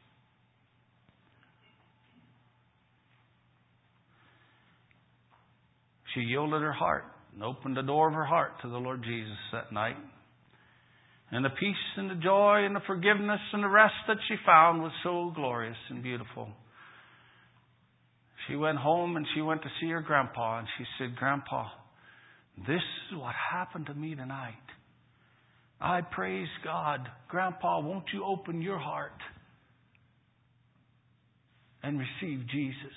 She yielded her heart and opened the door of her heart to the Lord Jesus that night. And the peace and the joy and the forgiveness and the rest that she found was so glorious and beautiful. She went home and she went to see her grandpa, and she said, "Grandpa, this is what happened to me tonight. I praise God. Grandpa, won't you open your heart and receive Jesus?"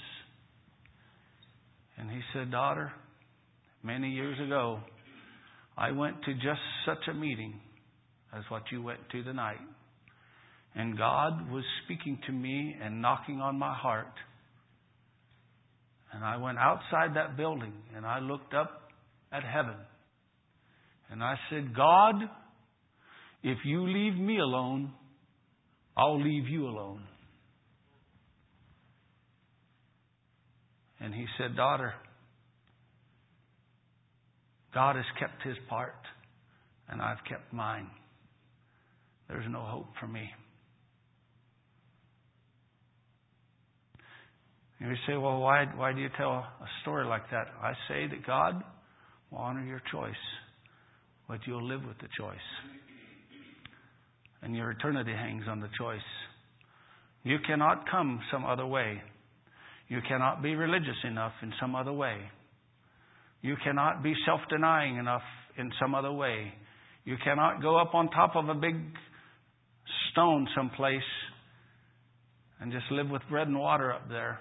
And he said, "Daughter, many years ago, I went to just such a meeting as what you went to tonight. And God was speaking to me and knocking on my heart. And I went outside that building and I looked up at heaven. And I said, God, if you leave me alone, I'll leave you alone." And he said, "Daughter, God has kept His part and I've kept mine. There's no hope for me." And you say, "Well, why, why do you tell a story like that?" I say that God will honor your choice, but you'll live with the choice. And your eternity hangs on the choice. You cannot come some other way. You cannot be religious enough in some other way. You cannot be self-denying enough in some other way. You cannot go up on top of a big stone someplace and just live with bread and water up there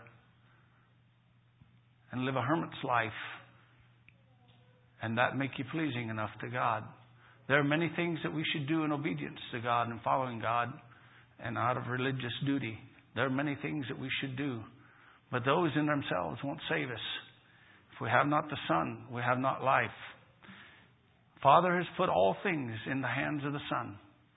and live a hermit's life and that make you pleasing enough to God. There are many things that we should do in obedience to God and following God and out of religious duty. There are many things that we should do, but those in themselves won't save us. If we have not the Son, we have not life. Father has put all things in the hands of the Son.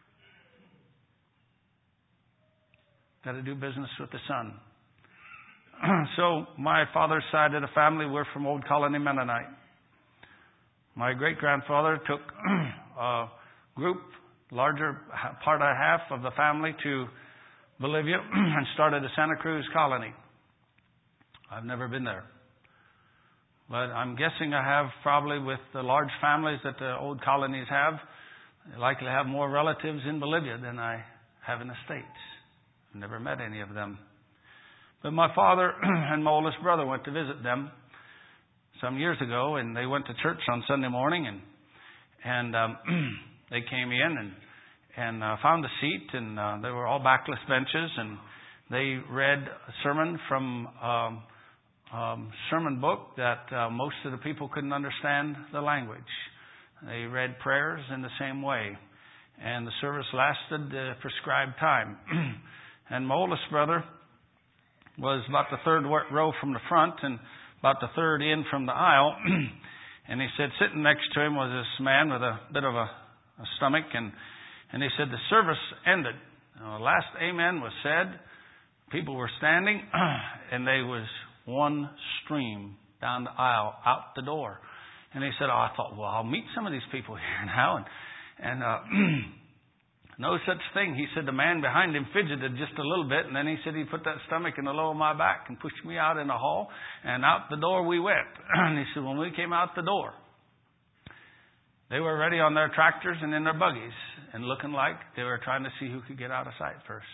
Got to do business with the Son. So my father's side of the family, we're from Old Colony Mennonite. My great-grandfather took a group, larger part of half of the family, to Bolivia and started the Santa Cruz colony. I've never been there. But I'm guessing I have, probably with the large families that the old colonies have, I likely have more relatives in Bolivia than I have in the States. I've never met any of them. But my father and my oldest brother went to visit them some years ago, and they went to church on Sunday morning, and and um, they came in and and uh, found a seat, and uh, they were all backless benches, and they read a sermon from um, um, sermon book that uh, most of the people couldn't understand the language. They read prayers in the same way, and the service lasted the prescribed time. And my oldest brother was about the third row from the front and about the third in from the aisle. And he said, sitting next to him was this man with a bit of a, a stomach. And, and he said, the service ended. Uh, the last amen was said. People were standing, and there was one stream down the aisle, out the door. And he said, oh, I thought, well, I'll meet some of these people here now. And, and uh, no such thing. He said the man behind him fidgeted just a little bit, and then he said he put that stomach in the low of my back and pushed me out in the hall, and out the door we went. And he said when we came out the door, they were ready on their tractors and in their buggies and looking like they were trying to see who could get out of sight first.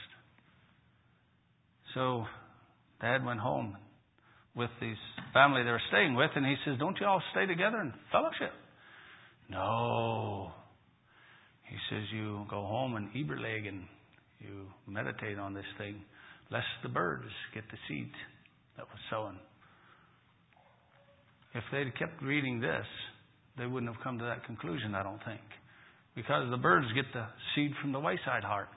So Dad went home with this family they were staying with, and he says, don't you all stay together in fellowship? No. He says, you go home and Eberleg and you meditate on this thing, lest the birds get the seed that was sown. If they'd kept reading this, they wouldn't have come to that conclusion, I don't think. Because the birds get the seed from the wayside heart.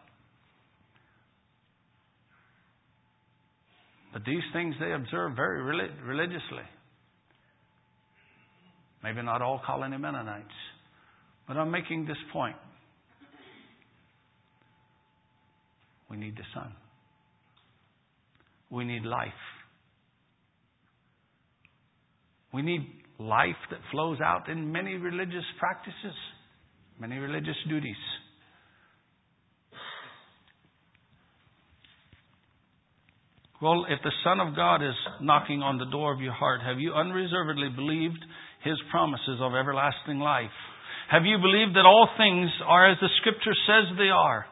But these things they observe very religiously. Maybe not all Colony Mennonites. But I'm making this point. We need the Son. We need life. We need life that flows out in many religious practices, many religious duties. Well, if the Son of God is knocking on the door of your heart, have you unreservedly believed His promises of everlasting life? Have you believed that all things are as the Scripture says they are?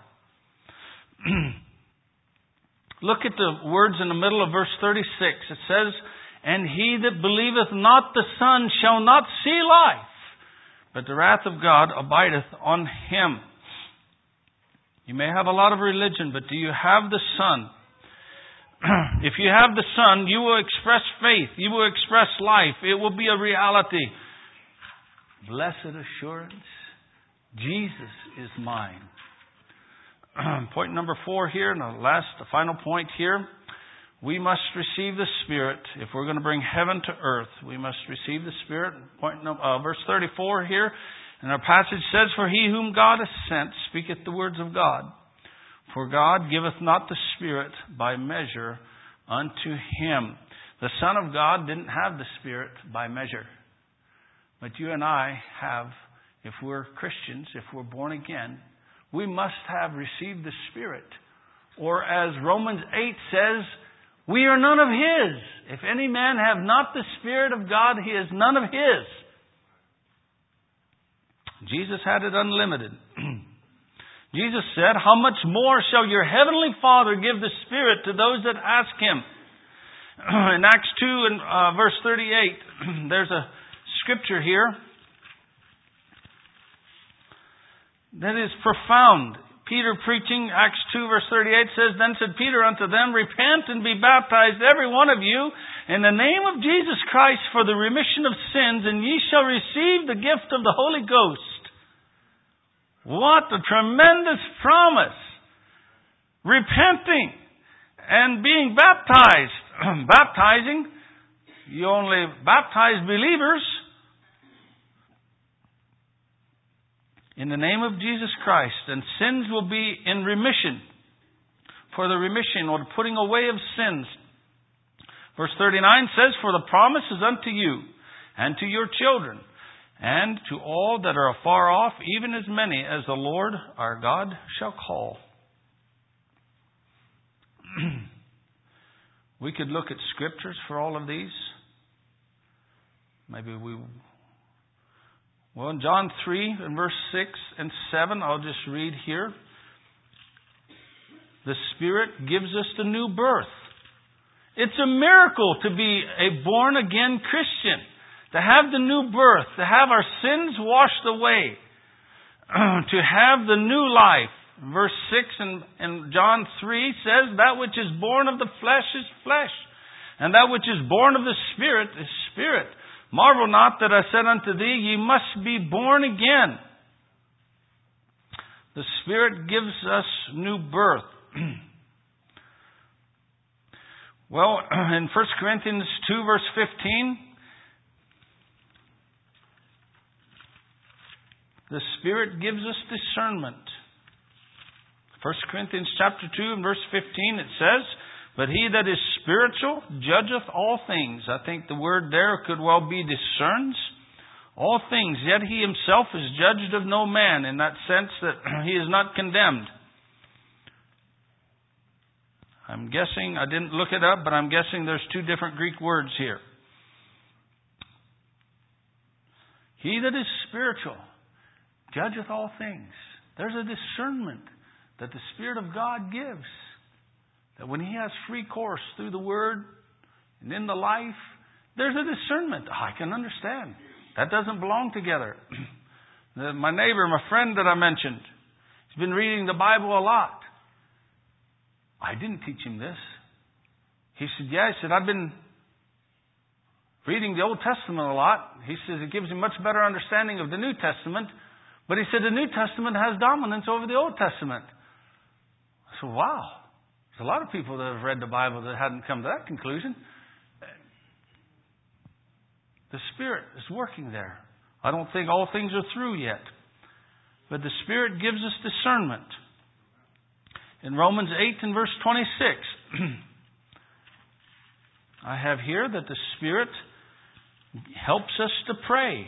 Look at the words in the middle of verse thirty-six. It says, "And he that believeth not the Son shall not see life, but the wrath of God abideth on him." You may have a lot of religion, but do you have the Son? If you have the Son, you will express faith. You will express life. It will be a reality. Blessed assurance, Jesus is mine. Point number four here, and the last, the final point here. We must receive the Spirit. If we're going to bring heaven to earth, we must receive the Spirit. Point number, uh, verse thirty-four here, and our passage says, "For he whom God hath sent speaketh the words of God. For God giveth not the Spirit by measure unto him." The Son of God didn't have the Spirit by measure. But you and I have, if we're Christians, if we're born again, we must have received the Spirit. Or as Romans eight says, we are none of His. If any man have not the Spirit of God, he is none of His. Jesus had it unlimited. Jesus said, "How much more shall your heavenly Father give the Spirit to those that ask Him?" In Acts two and uh, verse thirty-eight, there's a scripture here that is profound. Peter preaching, Acts two verse thirty-eight says, "Then said Peter unto them, Repent and be baptized every one of you in the name of Jesus Christ for the remission of sins, and ye shall receive the gift of the Holy Ghost." What a tremendous promise! Repenting and being baptized. Baptizing, you only baptize believers in the name of Jesus Christ, and sins will be in remission, for the remission or the putting away of sins. Verse thirty-nine says, "For the promise is unto you and to your children, and to all that are afar off, even as many as the Lord our God shall call." We could look at scriptures for all of these. Maybe we... Well, in John three and verse six and seven, I'll just read here. The Spirit gives us the new birth. It's a miracle to be a born-again Christian. To have the new birth, to have our sins washed away, to have the new life. Verse six in, in John three says, "That which is born of the flesh is flesh, and that which is born of the Spirit is spirit. Marvel not that I said unto thee, ye must be born again." The Spirit gives us new birth. Well, in First Corinthians two verse fifteen, the Spirit gives us discernment. First Corinthians chapter two and verse fifteen, it says, "But he that is spiritual judgeth all things." I think the word there could well be discerns all things. Yet he himself is judged of no man, in that sense that he is not condemned. I'm guessing, I didn't look it up, but I'm guessing there's two different Greek words here. He that is spiritual judgeth all things. There's a discernment that the Spirit of God gives. That when He has free course through the Word and in the life, there's a discernment. Oh, I can understand. That doesn't belong together. My neighbor, my friend that I mentioned, he's been reading the Bible a lot. I didn't teach him this. He said, yeah, he said, I've been reading the Old Testament a lot. He says it gives him much better understanding of the New Testament. But he said the New Testament has dominance over the Old Testament. I said, wow. There's a lot of people that have read the Bible that hadn't come to that conclusion. The Spirit is working there. I don't think all things are through yet. But the Spirit gives us discernment. In Romans eight and verse twenty-six, I have here that the Spirit helps us to pray.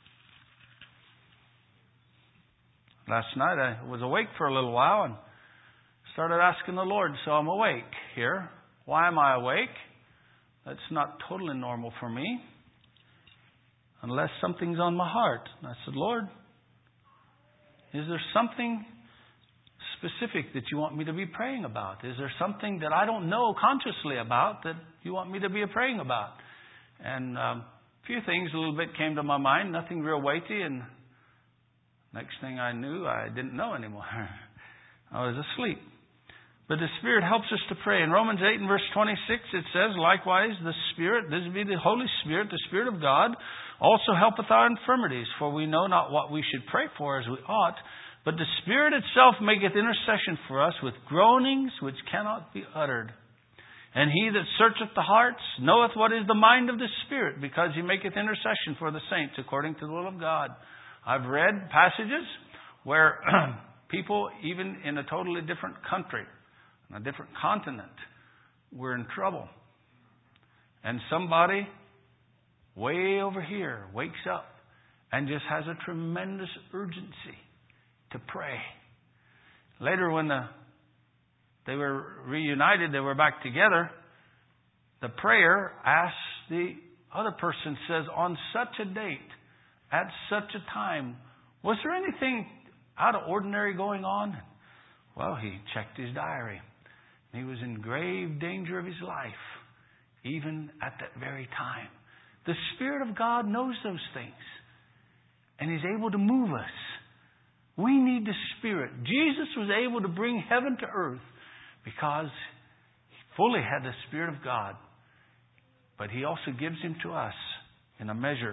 Last night I was awake for a little while and started asking the Lord, so I'm awake here. Why am I awake? That's not totally normal for me. Unless something's on my heart. And I said, Lord, is there something specific that you want me to be praying about? Is there something that I don't know consciously about that you want me to be praying about? And um, a few things a little bit came to my mind, nothing real weighty, and next thing I knew, I didn't know anymore. I was asleep. But the Spirit helps us to pray. In Romans eight and verse twenty-six, it says, likewise, the Spirit, this be the Holy Spirit, the Spirit of God, also helpeth our infirmities, for we know not what we should pray for as we ought, but the Spirit itself maketh intercession for us with groanings which cannot be uttered. And he that searcheth the hearts knoweth what is the mind of the Spirit, because he maketh intercession for the saints according to the will of God. I've read passages where people, even in a totally different country, on a different continent, were in trouble. And somebody way over here wakes up and just has a tremendous urgency to pray. Later when the, they were reunited, they were back together, the prayer asks the other person, says, on such a date, at such a time, was there anything out of ordinary going on? Well, he checked his diary. He was in grave danger of his life, even at that very time. The Spirit of God knows those things, and He's able to move us. We need the Spirit. Jesus was able to bring heaven to earth because He fully had the Spirit of God, but He also gives Him to us in a measure.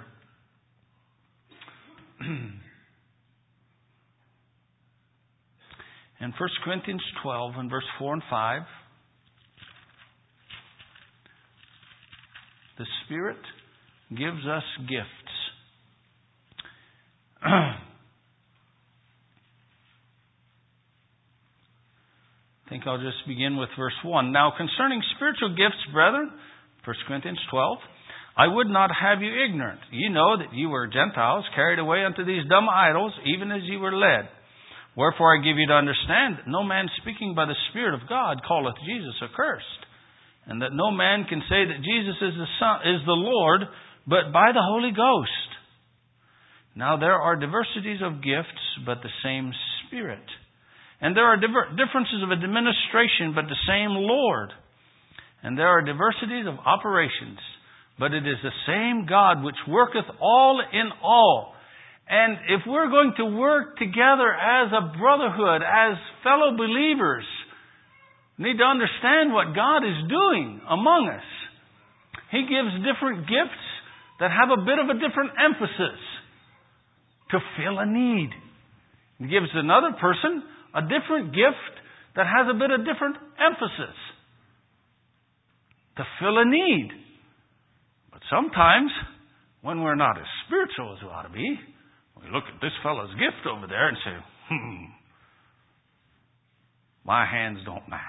In First Corinthians twelve and verse four and five, the Spirit gives us gifts. I think I'll just begin with verse one. Now concerning spiritual gifts, brethren, First Corinthians twelve, I would not have you ignorant. You know that you were Gentiles, carried away unto these dumb idols, even as ye were led. Wherefore I give you to understand that no man speaking by the Spirit of God calleth Jesus accursed, and that no man can say that Jesus is the Son, is the Lord, but by the Holy Ghost. Now there are diversities of gifts, but the same Spirit. And there are diver- differences of administration, but the same Lord. And there are diversities of operations, but it is the same God which worketh all in all. And if we're going to work together as a brotherhood, as fellow believers, we need to understand what God is doing among us. He gives different gifts that have a bit of a different emphasis to fill a need. He gives another person a different gift that has a bit of different emphasis to fill a need. But sometimes, when we're not as spiritual as we ought to be, we look at this fellow's gift over there and say, hmm, my hands don't match.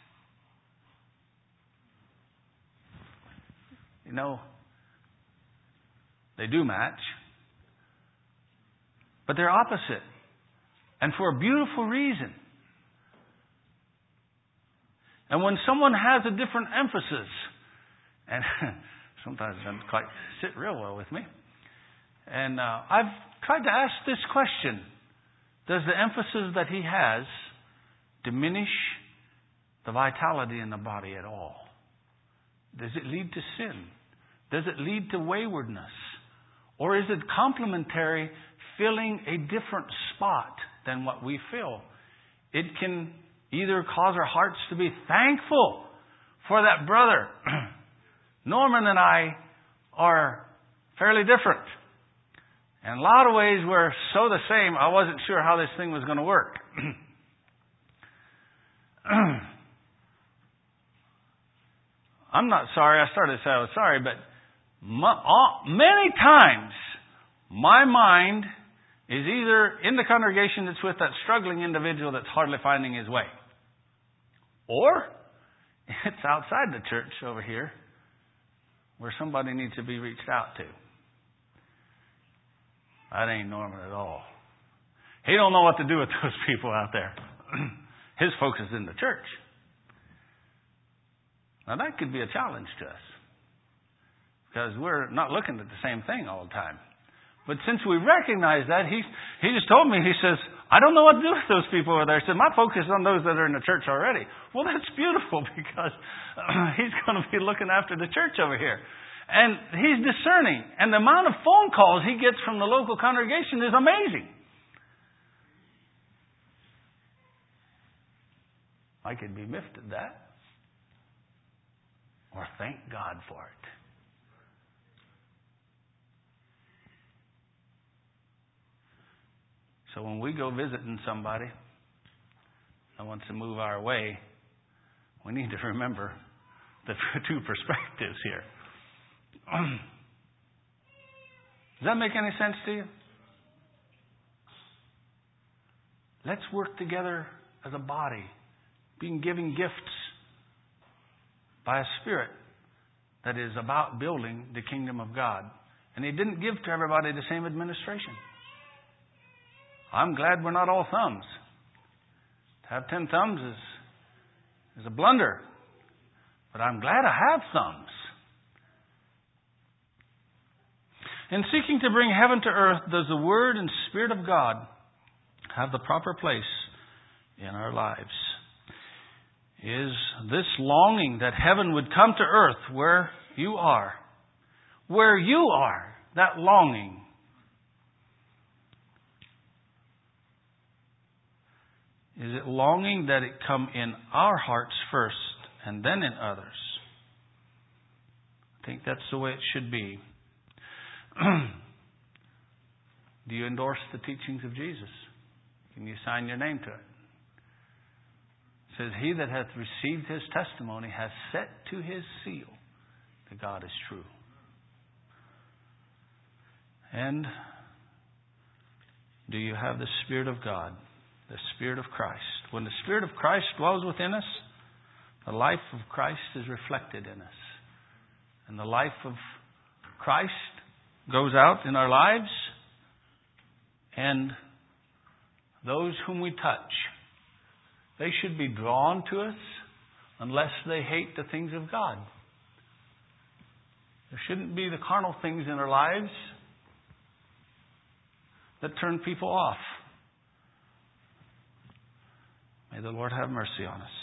You know, they do match, but they're opposite. And for a beautiful reason. And when someone has a different emphasis, and sometimes it doesn't quite sit real well with me, and uh, I've tried to ask this question: does the emphasis that he has diminish the vitality in the body at all? Does it lead to sin? Does it lead to waywardness? Or is it complementary, filling a different spot than what we feel? It can either cause our hearts to be thankful for that brother. Norman and I are fairly different. In a lot of ways, we're so the same, I wasn't sure how this thing was going to work. I'm not sorry. I started to say I was sorry, but Many times, my mind is either in the congregation that's with that struggling individual that's hardly finding his way, or it's outside the church over here where somebody needs to be reached out to. That ain't Norman at all. He don't know what to do with those people out there. His focus is in the church. Now that could be a challenge to us, because we're not looking at the same thing all the time. But since we recognize that, he he just told me, he says, I don't know what to do with those people over there. He said, my focus is on those that are in the church already. Well, that's beautiful, because uh, he's going to be looking after the church over here. And he's discerning. And the amount of phone calls he gets from the local congregation is amazing. I could be miffed at that, or thank God for it. So when we go visiting somebody that wants to move our way, we need to remember the two perspectives here. Does that make any sense to you? Let's work together as a body, being given gifts by a Spirit that is about building the kingdom of God. And He didn't give to everybody the same administration. I'm glad we're not all thumbs. To have ten thumbs is, is a blunder. But I'm glad I have thumbs. In seeking to bring heaven to earth, does the Word and Spirit of God have the proper place in our lives? Is this longing that heaven would come to earth where you are? Where you are, that longing. Is it longing that it come in our hearts first and then in others? I think that's the way it should be. Do you endorse the teachings of Jesus? Can you sign your name to it? It says, he that hath received His testimony has set to his seal that God is true. And do you have the Spirit of God? The Spirit of Christ. When the Spirit of Christ dwells within us, the life of Christ is reflected in us. And the life of Christ goes out in our lives, and those whom we touch, they should be drawn to us unless they hate the things of God. There shouldn't be the carnal things in our lives that turn people off. May the Lord have mercy on us.